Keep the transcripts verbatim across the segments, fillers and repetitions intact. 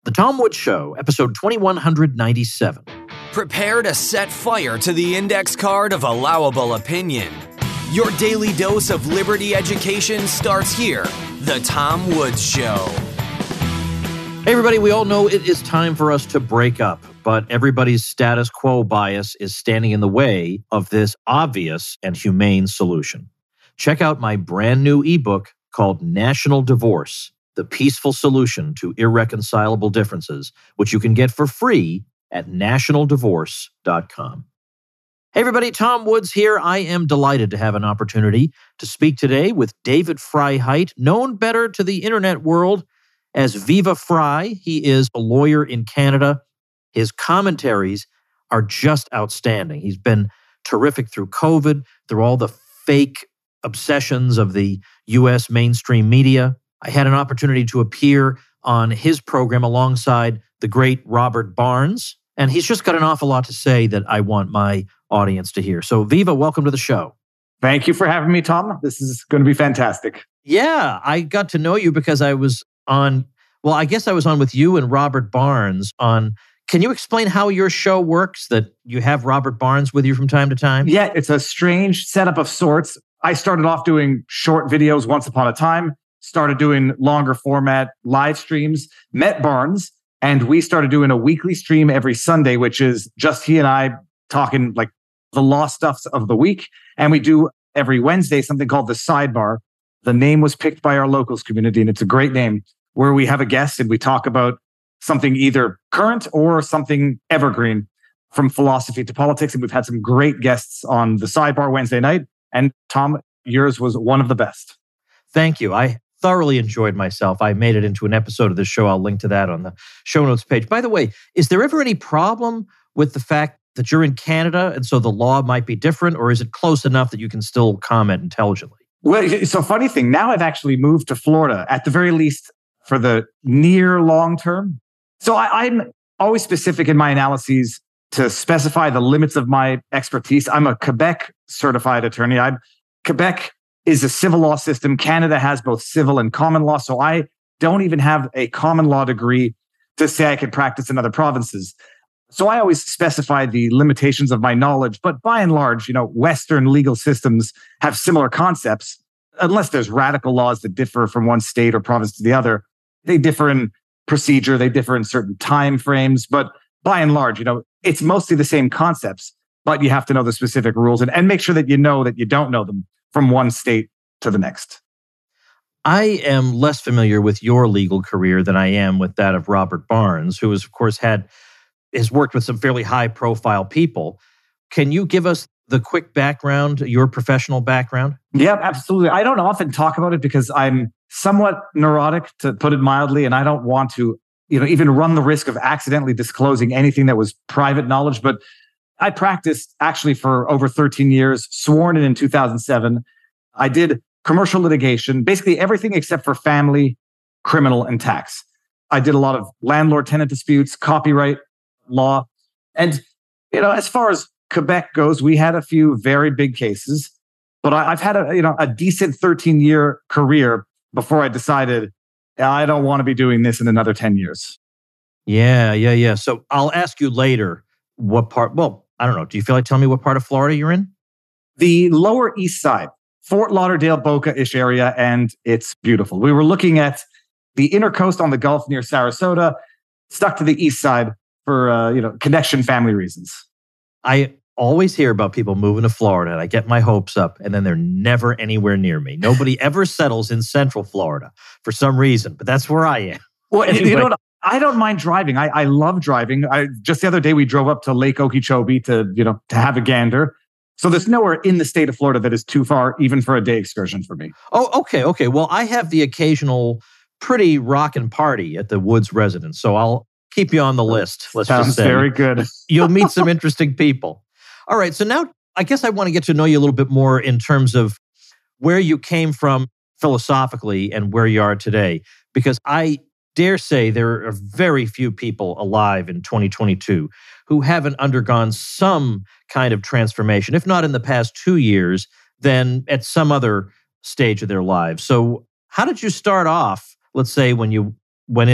The Tom Woods Show, episode twenty-one ninety-seven. Prepare to set fire to the index card of allowable opinion. Your daily dose of liberty education starts here. The Tom Woods Show. Hey, everybody, we all know it is time for us to break up, but everybody's status quo bias is standing in the way of this obvious and humane solution. Check out my brand new ebook called National Divorce: The Peaceful Solution to Irreconcilable Differences, which you can get for free at national divorce dot com. Hey everybody, Tom Woods here. I am delighted to have an opportunity to speak today with David Freiheit, known better to the internet world as Viva Frei. He is a lawyer in Canada. His commentaries are just outstanding. He's been terrific through COVID, through all the fake obsessions of the U S mainstream media. I had an opportunity to appear on his program alongside the great Robert Barnes, and he's just got an awful lot to say that I want my audience to hear. So, Viva, welcome to the show. Thank you for having me, Tom. This is going to be fantastic. Yeah, I got to know you because I was on, well, I guess I was on with you and Robert Barnes on, can you explain how your show works, that you have Robert Barnes with you from time to time? Yeah, it's a strange setup of sorts. I started off doing short videos once upon a time, started doing longer format live streams, met Barnes, and we started doing a weekly stream every Sunday, which is just he and I talking like the law stuffs of the week. And we do every Wednesday something called The Sidebar. The name was picked by our locals community, and it's a great name, where we have a guest and we talk about something either current or something evergreen, from philosophy to politics. And we've had some great guests on The Sidebar Wednesday night. And Tom, yours was one of the best. Thank you. I thoroughly enjoyed myself. I made it into an episode of this show. I'll link to that on the show notes page. By the way, is there ever any problem with the fact that you're in Canada and so the law might be different, or is it close enough that you can still comment intelligently? Well, it's a funny thing. Now I've actually moved to Florida, at the very least for the near long term. So I, I'm always specific in my analyses to specify the limits of my expertise. I'm a Quebec certified attorney. I'm, Quebec is a civil law system. Canada has both civil and common law. So I don't even have a common law degree to say I can practice in other provinces. So I always specify the limitations of my knowledge. But by and large, you know, Western legal systems have similar concepts, unless there's radical laws that differ from one state or province to the other. They differ in procedure. They differ in certain time frames. But by and large, you know, it's mostly the same concepts, but you have to know the specific rules and, and make sure that you know that you don't know them from one state to the next. I am less familiar with your legal career than I am with that of Robert Barnes, who has, of course, had has worked with some fairly high-profile people. Can you give us the quick background, your professional background? Yeah, absolutely. I don't often talk about it because I'm somewhat neurotic, to put it mildly, and I don't want to, you know, even run the risk of accidentally disclosing anything that was private knowledge. But I practiced actually for over thirteen years, sworn in in two thousand seven. I did commercial litigation, basically everything except for family, criminal, and tax. I did a lot of landlord-tenant disputes, copyright law. And, you know, as far as Quebec goes, we had a few very big cases, but I, I've had a, you know, a decent thirteen-year career before I decided I don't want to be doing this in another ten years. Yeah, yeah, yeah. So I'll ask you later what part, well, I don't know. Do you feel like telling me what part of Florida you're in? The Lower East Side, Fort Lauderdale, Boca-ish area, and it's beautiful. We were looking at the inner coast on the Gulf near Sarasota, stuck to the east side for, uh, you know, connection family reasons. I always hear about people moving to Florida, and I get my hopes up, and then they're never anywhere near me. Nobody ever settles in Central Florida for some reason, but that's where I am. Well, anyway. you know what? I don't mind driving. I, I love driving. I just the other day we drove up to Lake Okeechobee to, you know, to have a gander. So there's nowhere in the state of Florida that is too far, even for a day excursion for me. Oh, okay, okay. Well, I have the occasional pretty rockin' party at the Woods residence, so I'll keep you on the list. Let's Sounds just say. very good. You'll meet some interesting people. All right, so now I guess I want to get to know you a little bit more in terms of where you came from philosophically and where you are today, because I dare say there are very few people alive in twenty twenty-two who haven't undergone some kind of transformation, if not in the past two years, then at some other stage of their lives. So how did you start off, let's say, when you went into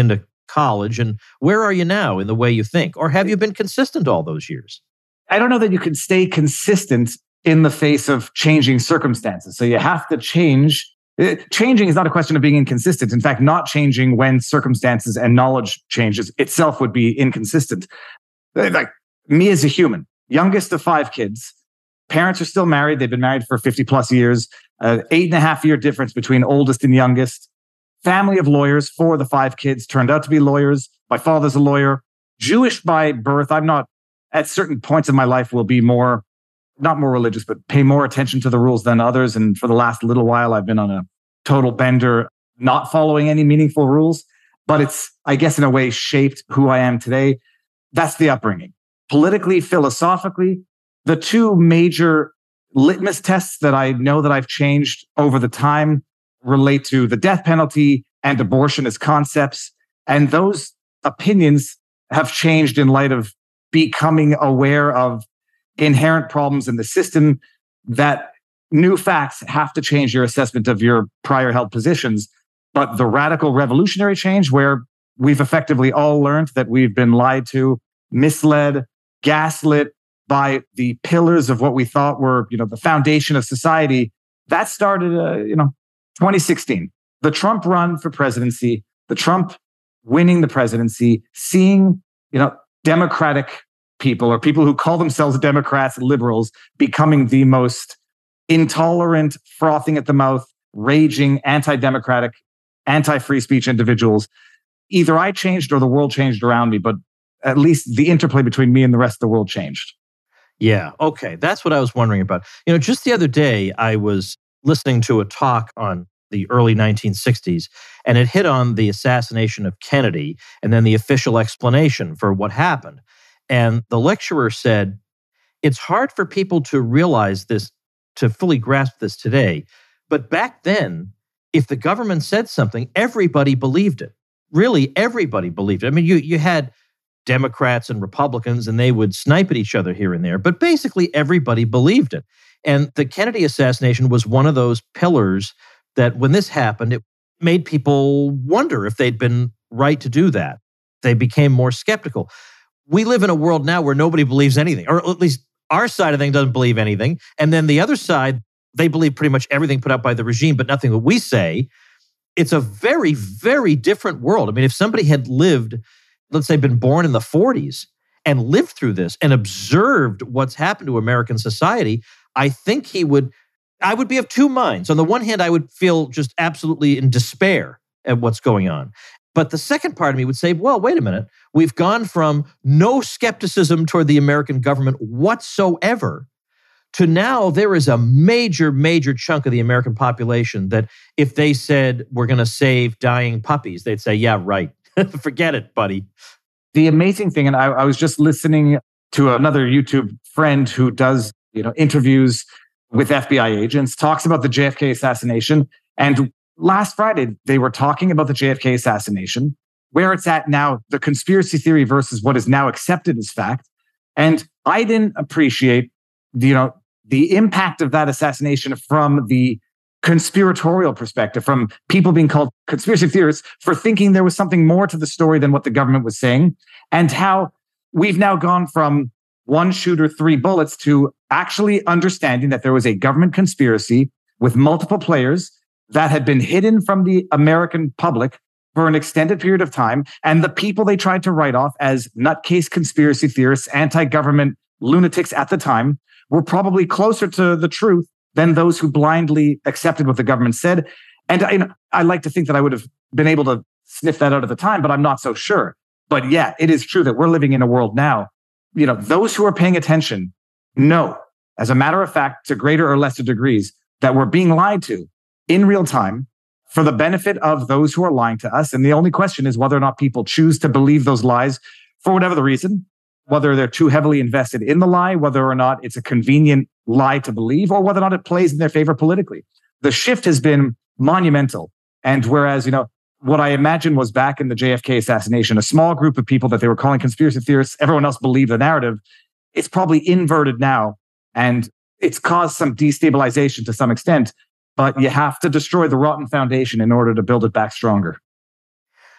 college, and where are you now in the way you think? Or have you been consistent all those years? I don't know that you can stay consistent in the face of changing circumstances. So you have to change. Changing is not a question of being inconsistent. In fact, not changing when circumstances and knowledge changes itself would be inconsistent. Like me as a human, youngest of five kids, parents are still married. They've been married for fifty plus years. Uh, eight and a half year difference between oldest and youngest. Family of lawyers. Four of the five kids turned out to be lawyers. My father's a lawyer. Jewish by birth. I'm not, at certain points in my life, will be more, not more religious, but pay more attention to the rules than others. And for the last little while, I've been on a total bender, not following any meaningful rules. But it's, I guess, in a way, shaped who I am today. That's the upbringing. Politically, philosophically, the two major litmus tests that I know that I've changed over the time relate to the death penalty and abortion as concepts. And those opinions have changed in light of becoming aware of inherent problems in the system, that new facts have to change your assessment of your prior held positions. But the radical revolutionary change, where we've effectively all learned that we've been lied to, misled, gaslit by the pillars of what we thought were, you know, the foundation of society, that started, uh, you know, twenty sixteen. The Trump run for presidency, the Trump winning the presidency, seeing, you know, Democratic people or people who call themselves Democrats, liberals, becoming the most intolerant, frothing at the mouth, raging, anti-democratic, anti-free speech individuals. Either I changed or the world changed around me, but at least the interplay between me and the rest of the world changed. Yeah, okay. That's what I was wondering about. You know, just the other day, I was listening to a talk on the early nineteen sixties, and it hit on the assassination of Kennedy and then the official explanation for what happened. And the lecturer said, it's hard for people to realize this, to fully grasp this today. But back then, if the government said something, everybody believed it. Really, everybody believed it. I mean, you you had Democrats and Republicans, and they would snipe at each other here and there, but basically everybody believed it. And the Kennedy assassination was one of those pillars that when this happened, it made people wonder if they'd been right to do that. They became more skeptical. We live in a world now where nobody believes anything, or at least our side of things doesn't believe anything. And then the other side, they believe pretty much everything put out by the regime, but nothing that we say. It's a very, very different world. I mean, if somebody had lived, let's say, been born in the forties and lived through this and observed what's happened to American society, I think he would, I would be of two minds. On the one hand, I would feel just absolutely in despair at what's going on. But the second part of me would say, well, wait a minute. We've gone from no skepticism toward the American government whatsoever to now there is a major, major chunk of the American population that if they said, we're going to save dying puppies, they'd say, yeah, right. Forget it, buddy. The amazing thing, and I, I was just listening to another YouTube friend who does, you know, interviews with F B I agents, talks about the J F K assassination. And last Friday, they were talking about the J F K assassination, where it's at now, the conspiracy theory versus what is now accepted as fact. And I didn't appreciate, you know, the impact of that assassination from the conspiratorial perspective, from people being called conspiracy theorists for thinking there was something more to the story than what the government was saying, and how we've now gone from one shooter, three bullets to actually understanding that there was a government conspiracy with multiple players that had been hidden from the American public for an extended period of time. And the people they tried to write off as nutcase conspiracy theorists, anti-government lunatics at the time, were probably closer to the truth than those who blindly accepted what the government said. And I, you know, I like to think that I would have been able to sniff that out at the time, but I'm not so sure. But yeah, it is true that we're living in a world now. You know, those who are paying attention know, as a matter of fact, to greater or lesser degrees, that we're being lied to in real time for the benefit of those who are lying to us. And the only question is whether or not people choose to believe those lies for whatever the reason, whether they're too heavily invested in the lie, whether or not it's a convenient lie to believe, or whether or not it plays in their favor politically. The shift has been monumental. And whereas, you know, what I imagine was back in the J F K assassination, a small group of people that they were calling conspiracy theorists, everyone else believed the narrative, it's probably inverted now. And it's caused some destabilization to some extent, but you have to destroy the rotten foundation in order to build it back stronger.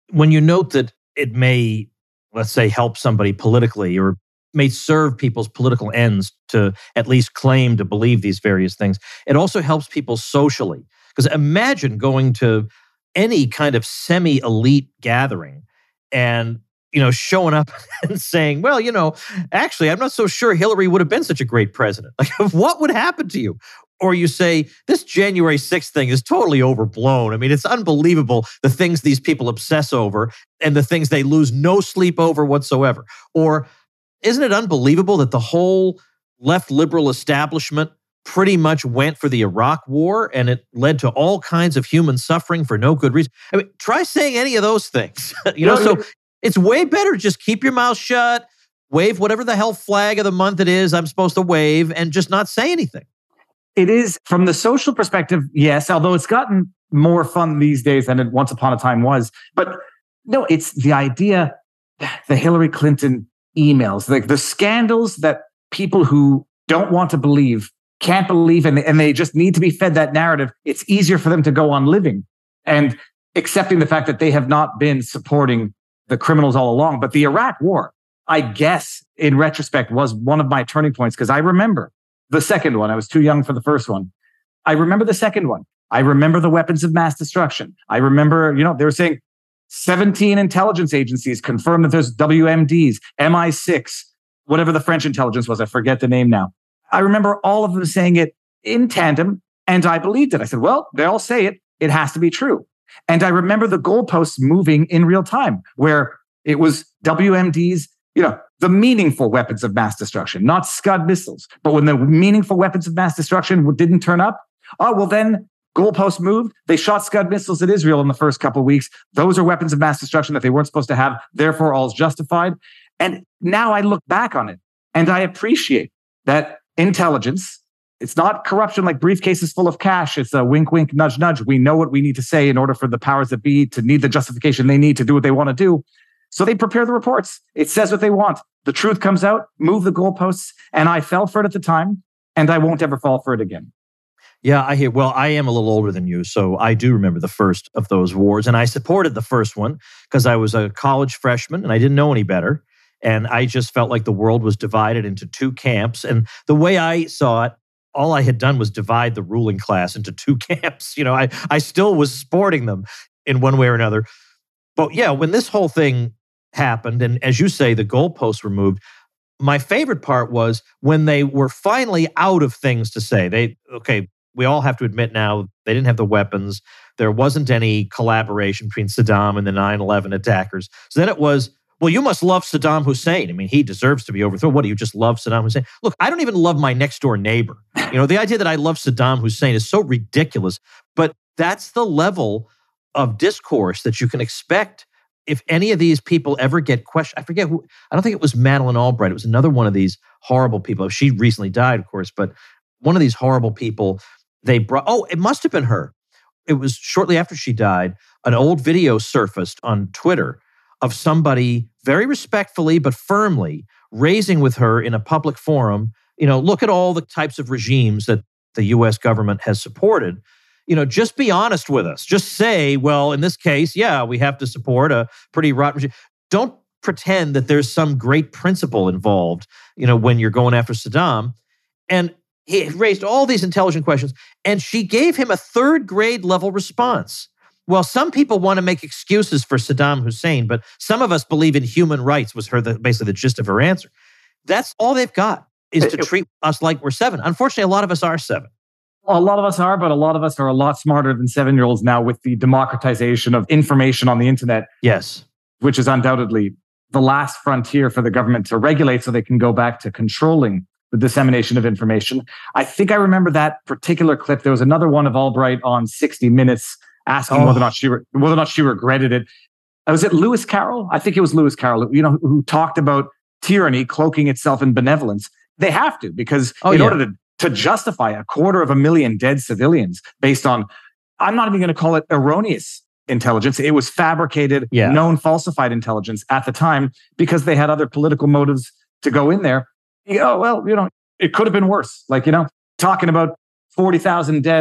when you note that it may, let's say, help somebody politically or may serve people's political ends to at least claim to believe these various things, it also helps people socially. Because imagine going to any kind of semi-elite gathering and, you know, showing up and saying, well, you know, actually, I'm not so sure Hillary would have been such a great president. Like, what would happen to you? Or you say, this January sixth thing is totally overblown. I mean, it's unbelievable the things these people obsess over and the things they lose no sleep over whatsoever. Or isn't it unbelievable that the whole left liberal establishment pretty much went for the Iraq war and it led to all kinds of human suffering for no good reason? I mean, try saying any of those things. you know, so it's way better to just keep your mouth shut, wave whatever the hell flag of the month it is I'm supposed to wave, and just not say anything. It is, from the social perspective, yes, although it's gotten more fun these days than it once upon a time was. But no, it's the idea, the Hillary Clinton emails, like the scandals that people who don't want to believe can't believe, and, and they just need to be fed that narrative. It's easier for them to go on living and accepting the fact that they have not been supporting the criminals all along. But the Iraq war, I guess, in retrospect, was one of my turning points, because I remember the second one. I was too young for the first one. I remember the second one. I remember the weapons of mass destruction. I remember, you know, they were saying seventeen intelligence agencies confirmed that there's W M Ds, M I six, whatever the French intelligence was. I forget the name now. I remember all of them saying it in tandem, and I believed it. I said, well, they all say it. It has to be true. And I remember the goalposts moving in real time, where it was W M Ds, you know, the meaningful weapons of mass destruction, not Scud missiles. But when the meaningful weapons of mass destruction didn't turn up, oh, well, then goalposts moved. They shot Scud missiles at Israel in the first couple of weeks. Those are weapons of mass destruction that they weren't supposed to have. Therefore, all is justified. And now I look back on it and I appreciate that intelligence. It's not corruption like briefcases full of cash. It's a wink, wink, nudge, nudge. We know what we need to say in order for the powers that be to need the justification they need to do what they want to do. So they prepare the reports. It says what they want. The truth comes out, move the goalposts. And I fell for it at the time, and I won't ever fall for it again. Yeah, I hear. Well, I am a little older than you, so I do remember the first of those wars. And I supported the first one because I was a college freshman and I didn't know any better. And I just felt like the world was divided into two camps. And the way I saw it, all I had done was divide the ruling class into two camps. You know, I, I still was supporting them in one way or another. But yeah, when this whole thing happened, and as you say, the goalposts were moved, my favorite part was when they were finally out of things to say. They, okay, we all have to admit now, they didn't have the weapons. There wasn't any collaboration between Saddam and the nine eleven attackers. So then it was, well, you must love Saddam Hussein. I mean, he deserves to be overthrown. What, do you just love Saddam Hussein? Look, I don't even love my next door neighbor. You know, the idea that I love Saddam Hussein is so ridiculous. But that's the level of discourse that you can expect if any of these people ever get questioned. I forget who, I don't think it was Madeleine Albright. It was another one of these horrible people. She recently died, of course, but one of these horrible people, they brought, oh, it must have been her. It was shortly after she died, an old video surfaced on Twitter of somebody very respectfully but firmly raising with her in a public forum, you know, look at all the types of regimes that the U S government has supported. You know, just be honest with us. Just say, well, in this case, yeah, we have to support a pretty rotten regime. Don't pretend that there's some great principle involved, you know, when you're going after Saddam. And he raised all these intelligent questions, and she gave him a third grade level response. Well, some people want to make excuses for Saddam Hussein, but some of us believe in human rights, was her the, basically the gist of her answer. That's all they've got, is to treat us like we're seven. Unfortunately, a lot of us are seven. A lot of us are, but a lot of us are a lot smarter than seven-year-olds now with the democratization of information on the internet. Yes. Which is undoubtedly the last frontier for the government to regulate so they can go back to controlling the dissemination of information. I think I remember that particular clip. There was another one of Albright on sixty minutes asking oh. whether or not she re- whether or not she regretted it. Was it Lewis Carroll? I think it was Lewis Carroll, you know, who, who talked about tyranny cloaking itself in benevolence. They have to, because oh, in yeah. order to to justify a quarter of a million dead civilians based on, I'm not even going to call it erroneous intelligence. It was fabricated, yeah. known falsified intelligence at the time, because they had other political motives to go in there. You go, well, you know, it could have been worse. Like, you know, talking about forty thousand dead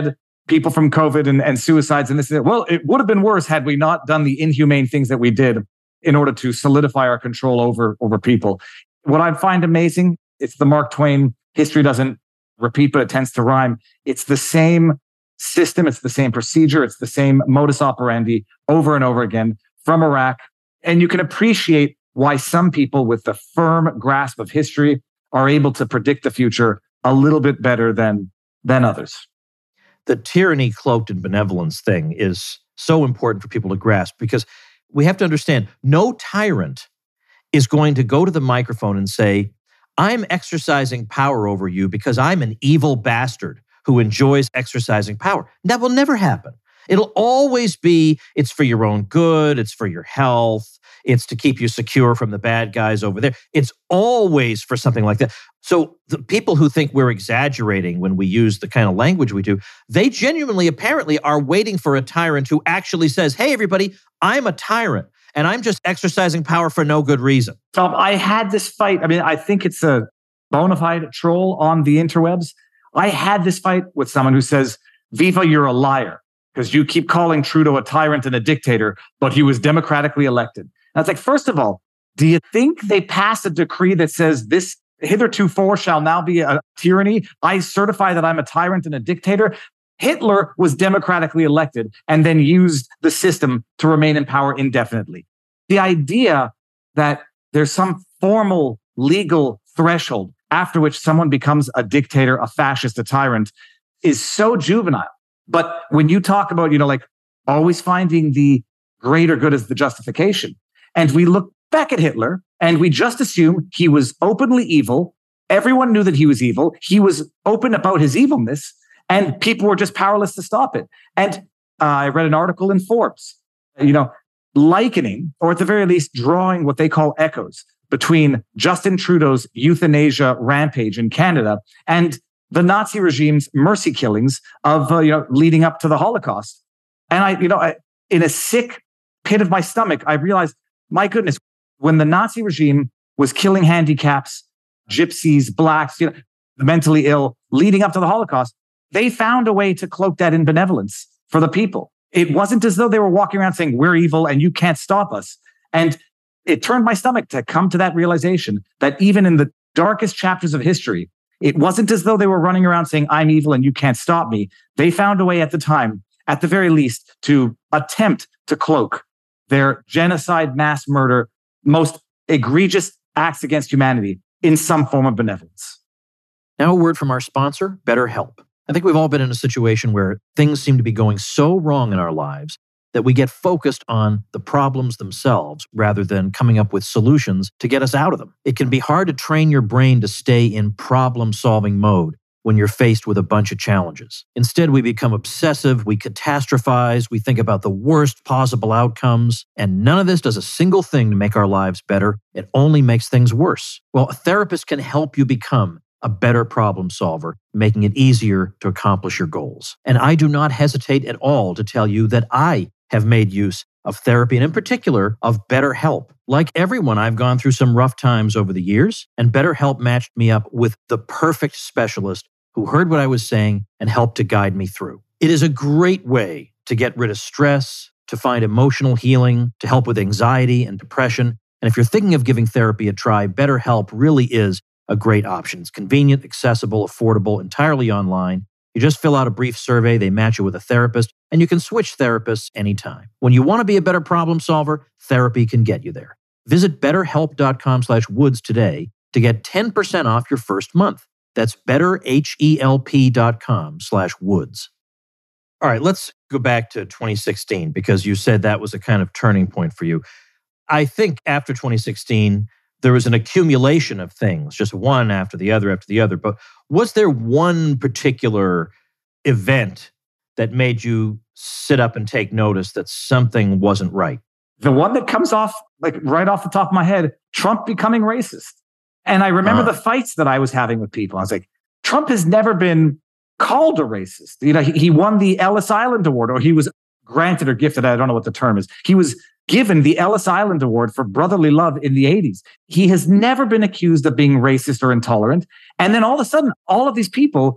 people from COVID and, and suicides and this. Well, it would have been worse had we not done the inhumane things that we did in order to solidify our control over, over people. What I find amazing, it's the Mark Twain, history doesn't repeat, but it tends to rhyme. It's the same system. It's the same procedure. It's the same modus operandi over and over again from Iraq. And you can appreciate why some people with the firm grasp of history are able to predict the future a little bit better than, than others. The tyranny cloaked in benevolence thing is so important for people to grasp, because we have to understand no tyrant is going to go to the microphone and say, I'm exercising power over you because I'm an evil bastard who enjoys exercising power. That will never happen. It'll always be, it's for your own good, it's for your health, it's to keep you secure from the bad guys over there. It's always for something like that. So the people who think we're exaggerating when we use the kind of language we do, they genuinely, apparently, are waiting for a tyrant who actually says, hey, everybody, I'm a tyrant and I'm just exercising power for no good reason. Tom, I had this fight. I mean, I think it's a bona fide troll on the interwebs. I had this fight with someone who says, Viva, you're a liar, because you keep calling Trudeau a tyrant and a dictator, but he was democratically elected. And it's like, first of all, do you think they passed a decree that says this hitherto shall now be a tyranny? I certify that I'm a tyrant and a dictator. Hitler was democratically elected and then used the system to remain in power indefinitely. The idea that there's some formal legal threshold after which someone becomes a dictator, a fascist, a tyrant is so juvenile. But when you talk about, you know, like always finding the greater good as the justification, and we look back at Hitler and we just assume he was openly evil. Everyone knew that he was evil. He was open about his evilness and people were just powerless to stop it. And uh, I read an article in Forbes, you know, likening, or at the very least drawing what they call echoes between Justin Trudeau's euthanasia rampage in Canada and the Nazi regime's mercy killings of, uh, you know, leading up to the Holocaust. And I, you know, I, in a sick pit of my stomach, I realized, my goodness, when the Nazi regime was killing handicaps, gypsies, blacks, you know, the mentally ill, leading up to the Holocaust, they found a way to cloak that in benevolence for the people. It wasn't as though they were walking around saying, we're evil and you can't stop us. And it turned my stomach to come to that realization that even in the darkest chapters of history, it wasn't as though they were running around saying, I'm evil and you can't stop me. They found a way at the time, at the very least, to attempt to cloak their genocide, mass murder, most egregious acts against humanity in some form of benevolence. Now a word from our sponsor, BetterHelp. I think we've all been in a situation where things seem to be going so wrong in our lives that we get focused on the problems themselves rather than coming up with solutions to get us out of them. It can be hard to train your brain to stay in problem-solving mode when you're faced with a bunch of challenges. Instead, we become obsessive, we catastrophize, we think about the worst possible outcomes, and none of this does a single thing to make our lives better. It only makes things worse. Well, a therapist can help you become a better problem solver, making it easier to accomplish your goals. And I do not hesitate at all to tell you that I have made use of therapy, and in particular, of BetterHelp. Like everyone, I've gone through some rough times over the years, and BetterHelp matched me up with the perfect specialist who heard what I was saying and helped to guide me through. It is a great way to get rid of stress, to find emotional healing, to help with anxiety and depression. And if you're thinking of giving therapy a try, BetterHelp really is a great option. It's convenient, accessible, affordable, entirely online. You just fill out a brief survey, they match you with a therapist, and you can switch therapists anytime. When you want to be a better problem solver, therapy can get you there. Visit betterhelp.com slash woods today to get ten percent off your first month. That's betterhelp.com slash woods. All right, let's go back to twenty sixteen, because you said that was a kind of turning point for you. I think after twenty sixteen, there was an accumulation of things, just one after the other after the other. But was there one particular event that made you sit up and take notice that something wasn't right? The one that comes off, like right off the top of my head, Trump becoming racist. And I remember uh-huh. the fights that I was having with people. I was like, Trump has never been called a racist. You know, he, he won the Ellis Island Award, or he was granted or gifted, I don't know what the term is. He was given the Ellis Island Award for brotherly love in the eighties. He has never been accused of being racist or intolerant. And then all of a sudden, all of these people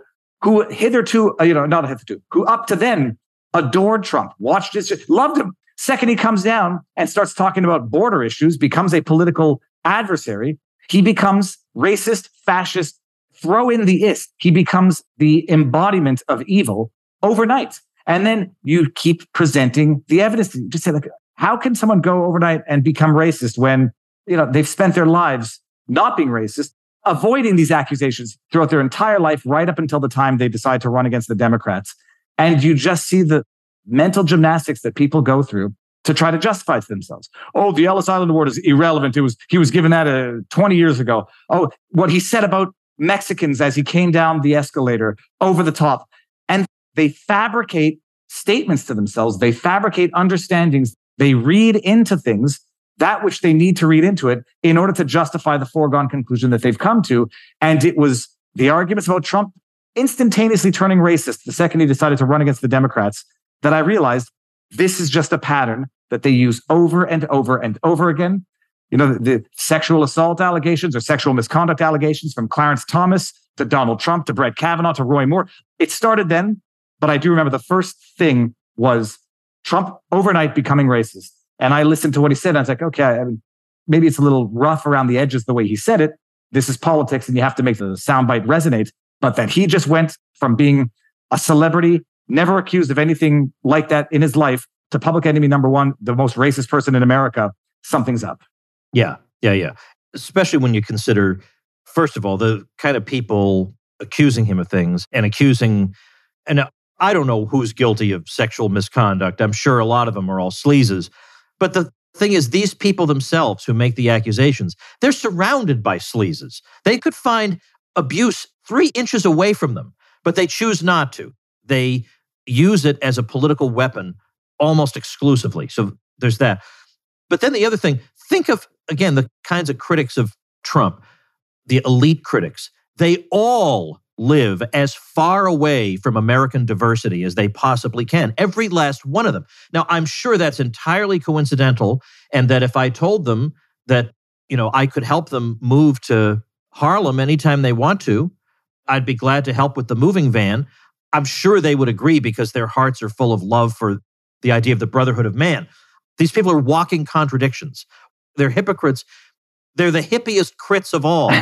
who hitherto, uh, you know, not hitherto, who up to then adored Trump, watched his, loved him. Second, he comes down and starts talking about border issues, becomes a political adversary. He becomes racist, fascist, throw in the ist. He becomes the embodiment of evil overnight. And then you keep presenting the evidence. You just say, like, how can someone go overnight and become racist when, you know, they've spent their lives not being racist, avoiding these accusations throughout their entire life, right up until the time they decide to run against the Democrats. And you just see the mental gymnastics that people go through to try to justify it to themselves. Oh, the Ellis Island Award is irrelevant. It was, he was given that uh, twenty years ago. Oh, what he said about Mexicans as he came down the escalator, over the top. And they fabricate statements to themselves. They fabricate understandings. They read into things that which they need to read into it in order to justify the foregone conclusion that they've come to. And it was the arguments about Trump instantaneously turning racist the second he decided to run against the Democrats that I realized this is just a pattern that they use over and over and over again. You know, the, the sexual assault allegations or sexual misconduct allegations from Clarence Thomas to Donald Trump to Brett Kavanaugh to Roy Moore. It started then, but I do remember the first thing was Trump overnight becoming racist. And I listened to what he said, and I was like, okay, I mean, maybe it's a little rough around the edges the way he said it. This is politics, and you have to make the soundbite resonate. But that he just went from being a celebrity, never accused of anything like that in his life, to public enemy number one, the most racist person in America. Something's up. Yeah, yeah, yeah. Especially when you consider, first of all, the kind of people accusing him of things and accusing, and I don't know who's guilty of sexual misconduct. I'm sure a lot of them are all sleazes. But the thing is, these people themselves who make the accusations, they're surrounded by sleazes. They could find abuse three inches away from them, but they choose not to. They use it as a political weapon almost exclusively. So there's that. But then the other thing, think of, again, the kinds of critics of Trump, the elite critics. They all live as far away from American diversity as they possibly can. Every last one of them. Now, I'm sure that's entirely coincidental, and that if I told them that, you know, I could help them move to Harlem anytime they want to, I'd be glad to help with the moving van. I'm sure they would agree because their hearts are full of love for the idea of the brotherhood of man. These people are walking contradictions. They're hypocrites. They're the hippiest crits of all,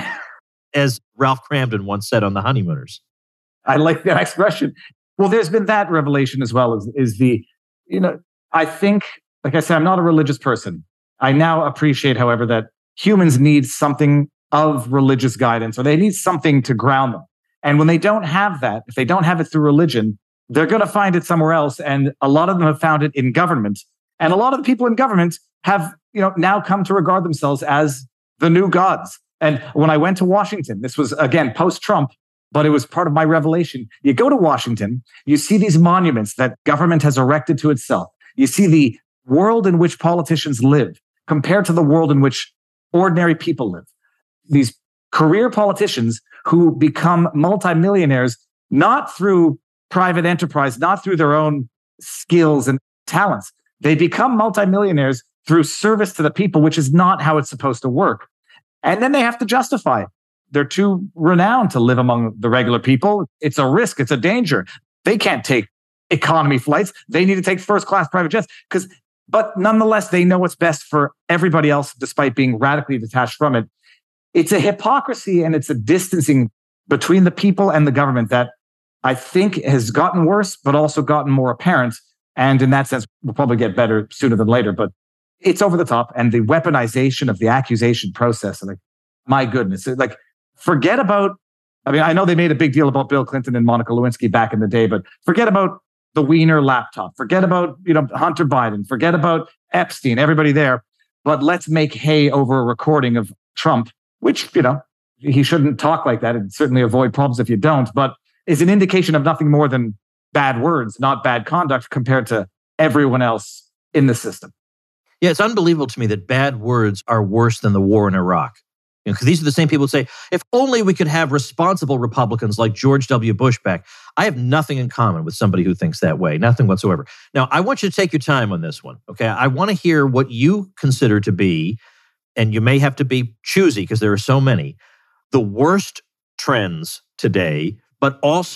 as Ralph Cramden once said on The Honeymooners. I like that expression. Well, there's been that revelation as well, is, is the, you know, I think, like I said, I'm not a religious person. I now appreciate, however, that humans need something of religious guidance, or they need something to ground them. And when they don't have that, if they don't have it through religion, they're going to find it somewhere else. And a lot of them have found it in government. And a lot of the people in government have, you know, now come to regard themselves as the new gods. And when I went to Washington, this was, again, post-Trump, but it was part of my revelation. You go to Washington, you see these monuments that government has erected to itself. You see the world in which politicians live compared to the world in which ordinary people live. These career politicians who become multimillionaires, not through private enterprise, not through their own skills and talents. They become multimillionaires through service to the people, which is not how it's supposed to work. And then they have to justify. They're too renowned to live among the regular people. It's a risk. It's a danger. They can't take economy flights. They need to take first-class private jets. Because, but nonetheless, they know what's best for everybody else, despite being radically detached from it. It's a hypocrisy and it's a distancing between the people and the government that I think has gotten worse, but also gotten more apparent. And in that sense, will probably get better sooner than later. But it's over the top. And the weaponization of the accusation process, like, my goodness, like, forget about, I mean, I know they made a big deal about Bill Clinton and Monica Lewinsky back in the day, but forget about the Wiener laptop. Forget about, you know, Hunter Biden. Forget about Epstein, everybody there. But let's make hay over a recording of Trump, which, you know, he shouldn't talk like that and certainly avoid problems if you don't, but is an indication of nothing more than bad words, not bad conduct compared to everyone else in the system. Yeah, it's unbelievable to me that bad words are worse than the war in Iraq. You know, because these are the same people who say, if only we could have responsible Republicans like George W. Bush back. I have nothing in common with somebody who thinks that way, nothing whatsoever. Now, I want you to take your time on this one, okay? I want to hear what you consider to be, and you may have to be choosy because there are so many, the worst trends today, but also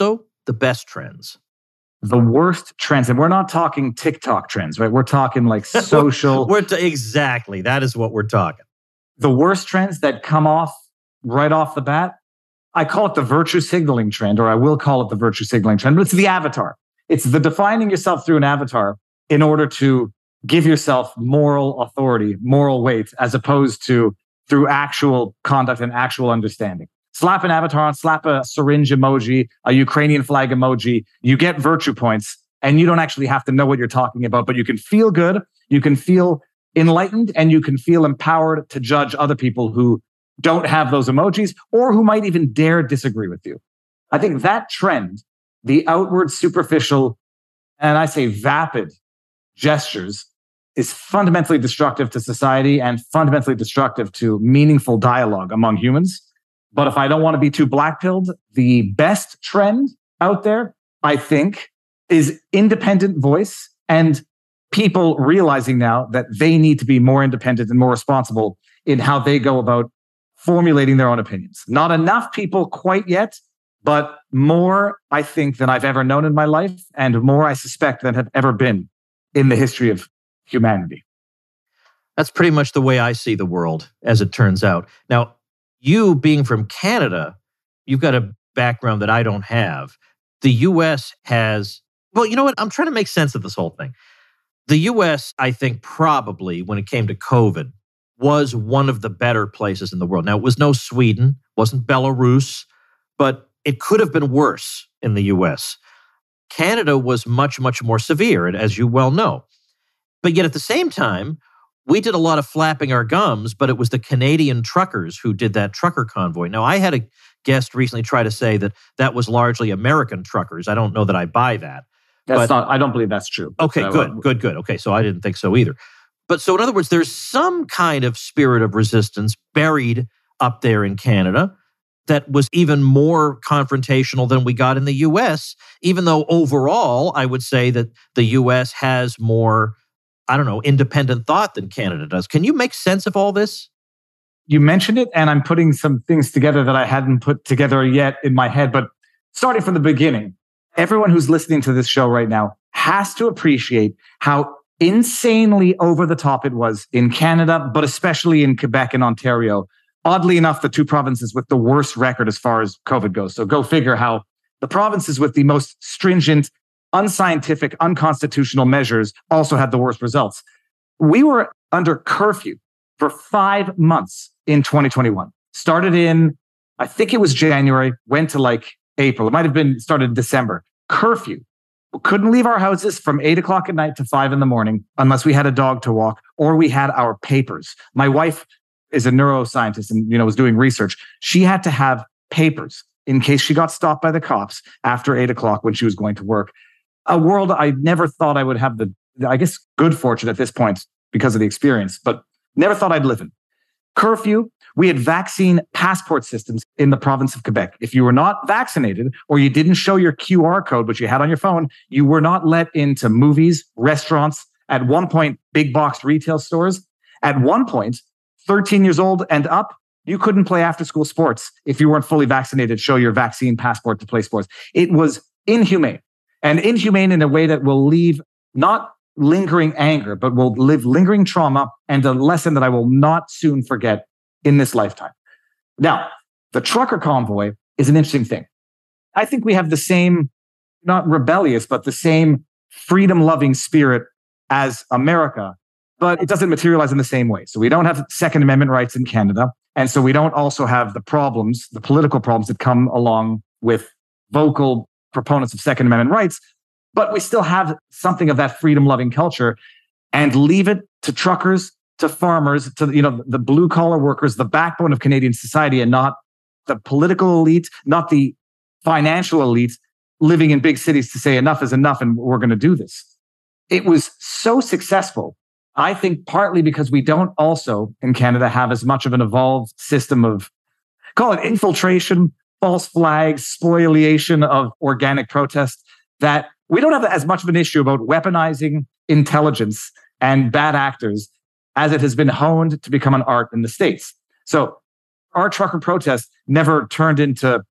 the best trends? The worst trends, and we're not talking TikTok trends, right? We're talking like social. we're t- exactly. That is what we're talking. The worst trends that come off right off the bat, I call it the virtue signaling trend, or I will call it the virtue signaling trend, but it's the avatar. It's the defining yourself through an avatar in order to give yourself moral authority, moral weight, as opposed to through actual conduct and actual understanding. Slap an avatar on, slap a syringe emoji, a Ukrainian flag emoji, you get virtue points, and you don't actually have to know what you're talking about, but you can feel good, you can feel enlightened, and you can feel empowered to judge other people who don't have those emojis or who might even dare disagree with you. I think that trend, the outward, superficial, and I say vapid gestures, is fundamentally destructive to society and fundamentally destructive to meaningful dialogue among humans. But if I don't want to be too black-pilled, the best trend out there, I think, is independent voice and people realizing now that they need to be more independent and more responsible in how they go about formulating their own opinions. Not enough people quite yet, but more, I think, than I've ever known in my life, and more, I suspect, than have ever been in the history of humanity. That's pretty much the way I see the world, as it turns out. Now, you being from Canada, you've got a background that I don't have. The U S has, well, you know what? I'm trying to make sense of this whole thing. The U S, I think, probably, when it came to COVID, was one of the better places in the world. Now, it was no Sweden, wasn't Belarus, but it could have been worse in the U S. Canada was much, much more severe, as you well know. But yet at the same time, we did a lot of flapping our gums, but it was the Canadian truckers who did that trucker convoy. Now, I had a guest recently try to say that that was largely American truckers. I don't know that I buy that. That's but, not, I don't believe that's true. Okay, but good, good, good. Okay, so I didn't think so either. But so in other words, there's some kind of spirit of resistance buried up there in Canada that was even more confrontational than we got in the U S, even though overall, I would say that the U S has more, I don't know, independent thought than Canada does. Can you make sense of all this? You mentioned it, and I'm putting some things together that I hadn't put together yet in my head. But starting from the beginning, everyone who's listening to this show right now has to appreciate how insanely over the top it was in Canada, but especially in Quebec and Ontario. Oddly enough, the two provinces with the worst record as far as COVID goes. So go figure how the provinces with the most stringent, unscientific, unconstitutional measures also had the worst results. We were under curfew for five months in twenty twenty-one. Started in, I think it was January, went to like April. It might have been started in December. Curfew. We couldn't leave our houses from eight o'clock at night to five in the morning unless we had a dog to walk or we had our papers. My wife is a neuroscientist and, you know, was doing research. She had to have papers in case she got stopped by the cops after eight o'clock when she was going to work. A world I never thought I would have the, I guess, good fortune at this point because of the experience, but never thought I'd live in. Curfew. We had vaccine passport systems in the province of Quebec. If you were not vaccinated or you didn't show your Q R code, which you had on your phone, you were not let into movies, restaurants, at one point, big box retail stores. At one point, thirteen years old and up, you couldn't play after school sports if you weren't fully vaccinated, show your vaccine passport to play sports. It was inhumane, and inhumane in a way that will leave not lingering anger, but will live lingering trauma and a lesson that I will not soon forget in this lifetime. Now, the trucker convoy is an interesting thing. I think we have the same, not rebellious, but the same freedom-loving spirit as America, but it doesn't materialize in the same way. So we don't have Second Amendment rights in Canada. And so we don't also have the problems, the political problems that come along with vocal proponents of Second Amendment rights, but we still have something of that freedom-loving culture. And leave it to truckers, to farmers, to, you know, the blue-collar workers, the backbone of Canadian society, and not the political elite, not the financial elite living in big cities to say enough is enough and we're going to do this. It was so successful, I think, partly because we don't also in Canada have as much of an evolved system of, call it infiltration, false flags, spoliation of organic protest, that we don't have as much of an issue about weaponizing intelligence and bad actors as it has been honed to become an art in the States. So our trucker protest never turned into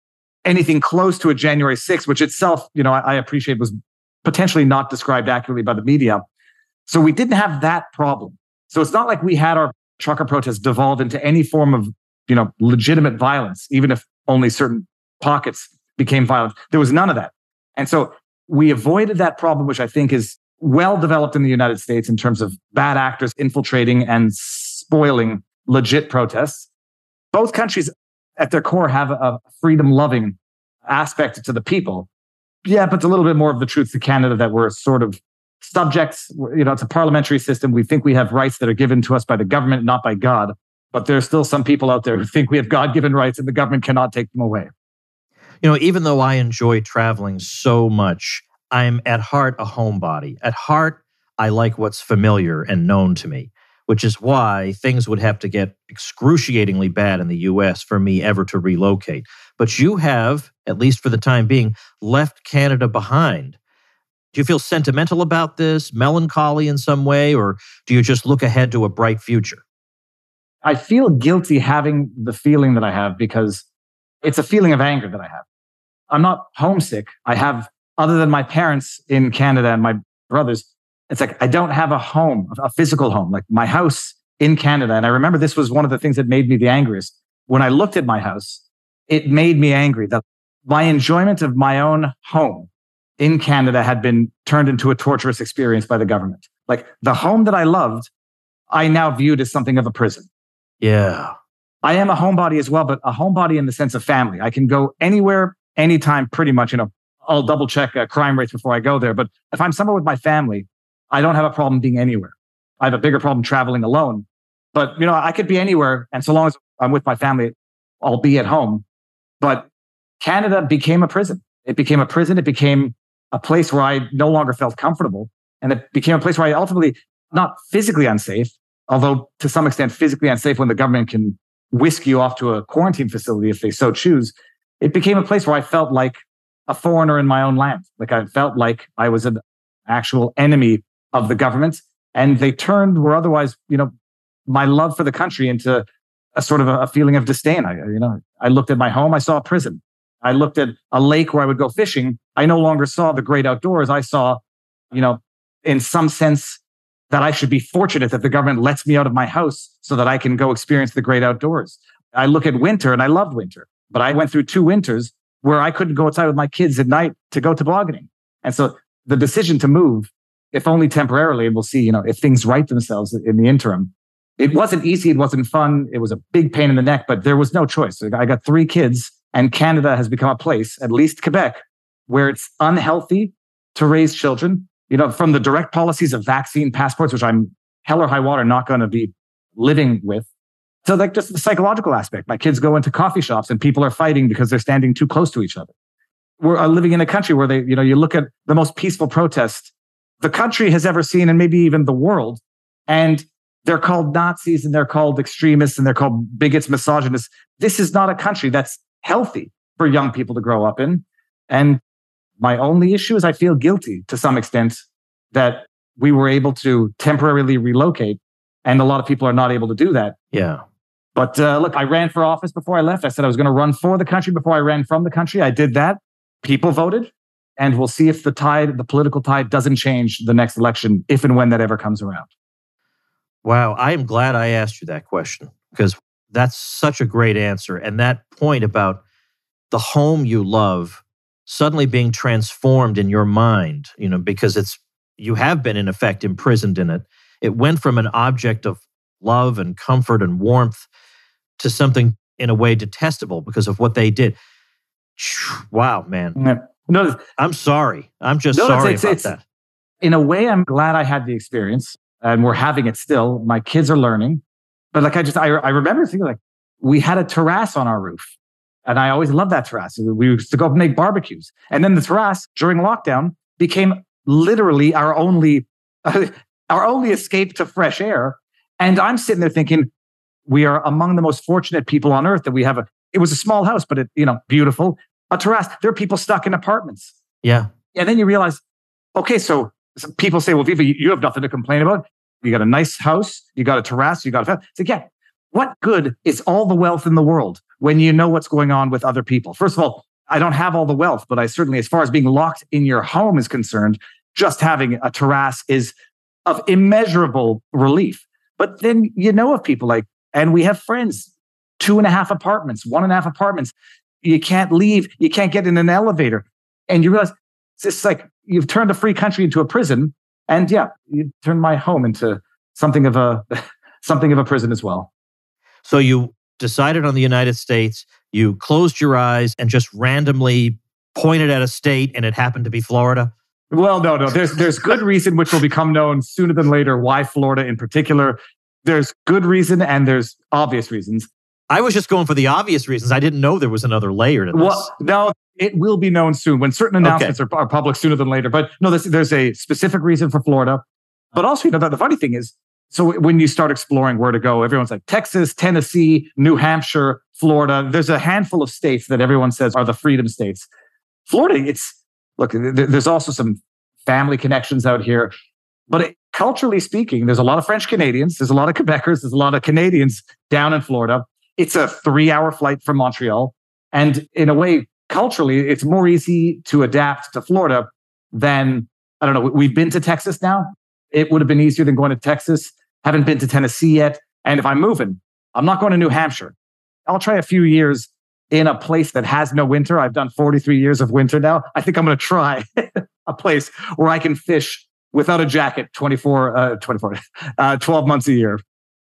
anything close to a January sixth, which itself, you know, I, I appreciate was potentially not described accurately by the media. So we didn't have that problem. So it's not like we had our trucker protests devolve into any form of, you know, legitimate violence, even if only certain pockets became violent. There was none of that. And so we avoided that problem, which I think is well developed in the United States in terms of bad actors infiltrating and spoiling legit protests. Both countries at their core have a freedom-loving aspect to the people. Yeah, but it's a little bit more of the truth to Canada that we're sort of subjects. You know, it's a parliamentary system. We think we have rights that are given to us by the government, not by God. But there are still some people out there who think we have God-given rights and the government cannot take them away. You know, even though I enjoy traveling so much, I'm at heart a homebody. At heart, I like what's familiar and known to me, which is why things would have to get excruciatingly bad in the U S for me ever to relocate. But you have, at least for the time being, left Canada behind. Do you feel sentimental about this, melancholy in some way, or do you just look ahead to a bright future? I feel guilty having the feeling that I have because it's a feeling of anger that I have. I'm not homesick. I have, other than my parents in Canada and my brothers, it's like I don't have a home, a physical home, like my house in Canada. And I remember this was one of the things that made me the angriest. When I looked at my house, it made me angry that my enjoyment of my own home in Canada had been turned into a torturous experience by the government. Like the home that I loved, I now viewed as something of a prison. Yeah. I am a homebody as well, but a homebody in the sense of family. I can go anywhere, anytime, pretty much. You know, I'll double check uh, crime rates before I go there. But if I'm somewhere with my family, I don't have a problem being anywhere. I have a bigger problem traveling alone. But, you know, I could be anywhere. And so long as I'm with my family, I'll be at home. But Canada became a prison. It became a prison. It became a place where I no longer felt comfortable. And it became a place where I ultimately, not physically unsafe, although to some extent physically unsafe when the government can whisk you off to a quarantine facility if they so choose. It became a place where I felt like a foreigner in my own land. Like I felt like I was an actual enemy of the government. And they turned where otherwise, you know, my love for the country into a sort of a, a feeling of disdain. I, you know, I looked at my home, I saw a prison. I looked at a lake where I would go fishing. I no longer saw the great outdoors. I saw, you know, in some sense that I should be fortunate that the government lets me out of my house so that I can go experience the great outdoors. I look at winter and I loved winter, but I went through two winters where I couldn't go outside with my kids at night to go tobogganing. And so the decision to move, if only temporarily, and we'll see, you know, if things right themselves in the interim. It wasn't easy. It wasn't fun. It was a big pain in the neck, but there was no choice. I got three kids and Canada has become a place, at least Quebec, where it's unhealthy to raise children. You know, from the direct policies of vaccine passports, which I'm hell or high water not going to be living with. So like just the psychological aspect. My kids go into coffee shops and people are fighting because they're standing too close to each other. We're living in a country where they, you know, you look at the most peaceful protest the country has ever seen, and maybe even the world. And they're called Nazis and they're called extremists and they're called bigots, misogynists. This is not a country that's healthy for young people to grow up in. And my only issue is I feel guilty to some extent that we were able to temporarily relocate, and a lot of people are not able to do that. Yeah. But uh, look, I ran for office before I left. I said I was going to run for the country before I ran from the country. I did that. People voted, and we'll see if the tide, the political tide, doesn't change the next election, if and when that ever comes around. Wow. I am glad I asked you that question, because that's such a great answer. And that point about the home you love suddenly being transformed in your mind, you know, because it's, you have been in effect imprisoned in it. It went from an object of love and comfort and warmth to something in a way detestable because of what they did. Wow, man. Yeah. No, I'm sorry. I'm just no, sorry it's, about it's, that. In a way, I'm glad I had the experience, and we're having it still. My kids are learning. But like I just, I, I remember thinking like, we had a terrace on our roof. And I always loved that terrace. We used to go up and make barbecues. And then the terrace during lockdown became literally our only, uh, our only escape to fresh air. And I'm sitting there thinking, we are among the most fortunate people on earth that we have a, it was a small house, but it, you know, beautiful, a terrace. There are people stuck in apartments. Yeah. And then you realize, okay, so, so people say, well, Viva, you have nothing to complain about. You got a nice house, you got a terrace, you got a, it's like, yeah, what good is all the wealth in the world when you know what's going on with other people? First of all, I don't have all the wealth, but I certainly, as far as being locked in your home is concerned, just having a terrace is of immeasurable relief. But then you know of people like, and we have friends, two and a half apartments, one and a half apartments. You can't leave. You can't get in an elevator. And you realize it's just like you've turned a free country into a prison. And yeah, you turned my home into something of a something of a prison as well. So you decided on the United States, you closed your eyes and just randomly pointed at a state, and it happened to be Florida? Well, no, no. There's there's good reason, which will become known sooner than later, why Florida in particular. There's good reason and there's obvious reasons. I was just going for the obvious reasons. I didn't know there was another layer to this. Well, no, it will be known soon when certain announcements okay. are, are public sooner than later. But no, there's, there's a specific reason for Florida. But also, you know, the, the funny thing is, so when you start exploring where to go, everyone's like Texas, Tennessee, New Hampshire, Florida. There's a handful of states that everyone says are the freedom states. Florida, it's, look, there's also some family connections out here. But it, culturally speaking, there's a lot of French Canadians, there's a lot of Quebecers, there's a lot of Canadians down in Florida. It's a three-hour flight from Montreal. And in a way, culturally, it's more easy to adapt to Florida than, I don't know, we've been to Texas now. It would have been easier than going to Texas. Haven't been to Tennessee yet. And if I'm moving, I'm not going to New Hampshire. I'll try a few years in a place that has no winter. I've done forty-three years of winter now. I think I'm going to try a place where I can fish without a jacket twenty-four, uh, twenty-four, uh, twelve months a year.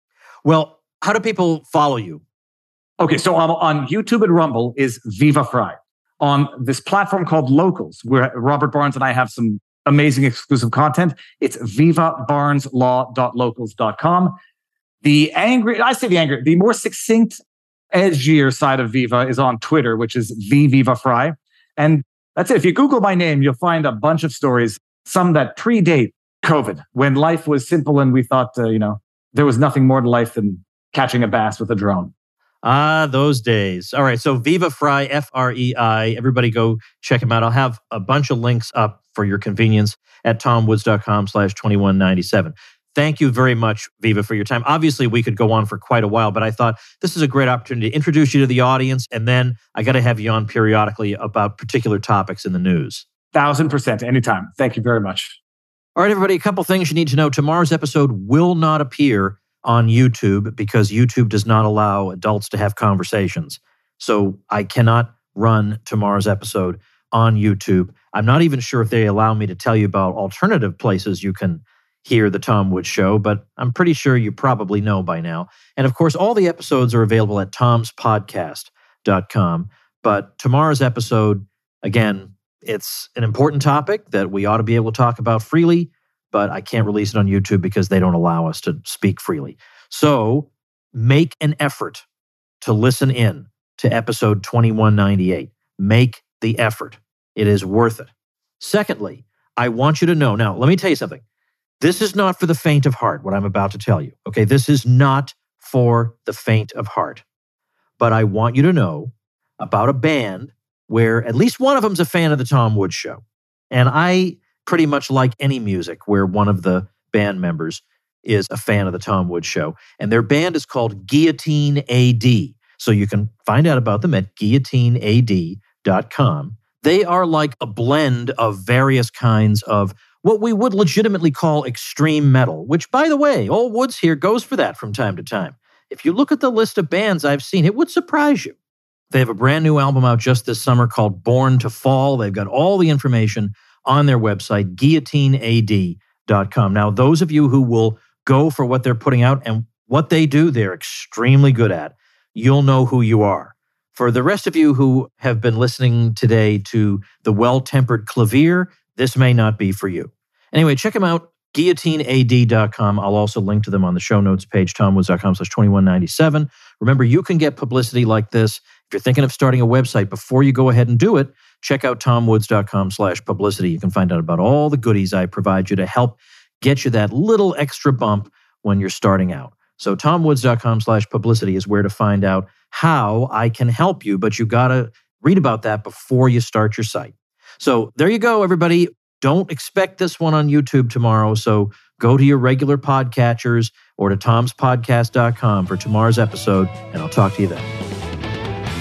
Well, how do people follow you? Okay, so on, on YouTube and Rumble is Viva Frei. On this platform called Locals, where Robert Barnes and I have some amazing exclusive content, it's viva barnes law dot locals dot com. The angry, I say the angry, the more succinct, edgier side of Viva is on Twitter, which is the Viva Frei. And that's it. If you Google my name, you'll find a bunch of stories, some that predate COVID, when life was simple and we thought, uh, you know, there was nothing more to life than catching a bass with a drone. Ah, those days. All right. So Viva Frei, F R E I. Everybody go check him out. I'll have a bunch of links up for your convenience at tomwoods.com slash 2197. Thank you very much, Viva, for your time. Obviously, we could go on for quite a while, but I thought this is a great opportunity to introduce you to the audience, and then I got to have you on periodically about particular topics in the news. Thousand percent. Anytime. Thank you very much. All right, everybody, a couple things you need to know. Tomorrow's episode will not appear on YouTube because YouTube does not allow adults to have conversations. So I cannot run tomorrow's episode on YouTube. I'm not even sure if they allow me to tell you about alternative places you can hear The Tom Woods Show, but I'm pretty sure you probably know by now. And of course, all the episodes are available at toms podcast dot com. But tomorrow's episode, again, it's an important topic that we ought to be able to talk about freely, but I can't release it on YouTube because they don't allow us to speak freely. So make an effort to listen in to episode twenty-one ninety-eight. Make the effort. It is worth it. Secondly, I want you to know, now, let me tell you something. This is not for the faint of heart, what I'm about to tell you. Okay, this is not for the faint of heart. But I want you to know about a band where at least one of them's a fan of the Tom Woods Show. And I pretty much like any music where one of the band members is a fan of the Tom Woods Show. And their band is called Guillotine A D. So you can find out about them at guillotine a d dot com. They are like a blend of various kinds of what we would legitimately call extreme metal, which, by the way, Old Woods here goes for that from time to time. If you look at the list of bands I've seen, it would surprise you. They have a brand new album out just this summer called Born to Fall. They've got all the information on their website, guillotine a d dot com. Now, those of you who will go for what they're putting out and what they do, they're extremely good at. You'll know who you are. For the rest of you who have been listening today to the Well-Tempered Clavier, this may not be for you. Anyway, check them out, guillotine a d dot com. I'll also link to them on the show notes page, tomwoods.com slash 2197. Remember, you can get publicity like this. If you're thinking of starting a website, before you go ahead and do it, check out tomwoods.com slash publicity. You can find out about all the goodies I provide you to help get you that little extra bump when you're starting out. So tomwoods.com slash publicity is where to find out how I can help you, but you got to read about that before you start your site. So there you go, everybody. Don't expect this one on YouTube tomorrow, so go to your regular podcatchers or to toms podcast dot com for tomorrow's episode, and I'll talk to you then.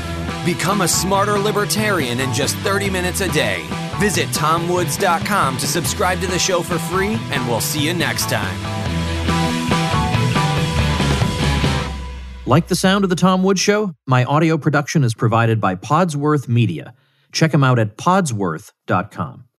Become a smarter libertarian in just thirty minutes a day. Visit tom woods dot com to subscribe to the show for free, and we'll see you next time. Like the sound of The Tom Woods Show? My audio production is provided by Podsworth Media. Check them out at podsworth dot com.